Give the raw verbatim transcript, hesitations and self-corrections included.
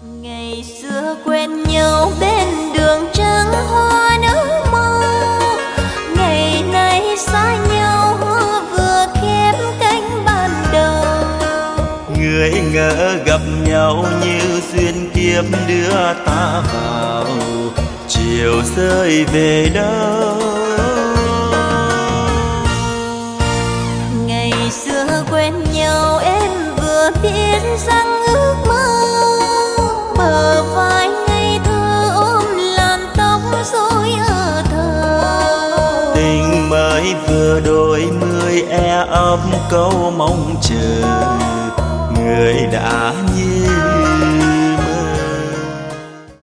Ngày xưa quen nhau bên đường trắng hoa nước mơ, ngày nay xa nhau vừa khép cánh ban đầu. Người ngỡ gặp nhau như duyên kiếp đưa ta vào, chiều rơi về đâu. Ngày xưa quen nhau em vừa biết rằng ước mơ, bờ vai ngây thơ ôm làn tóc rối ở thơ. Tình mới vừa đôi mươi e ấp câu mong chờ, người đã như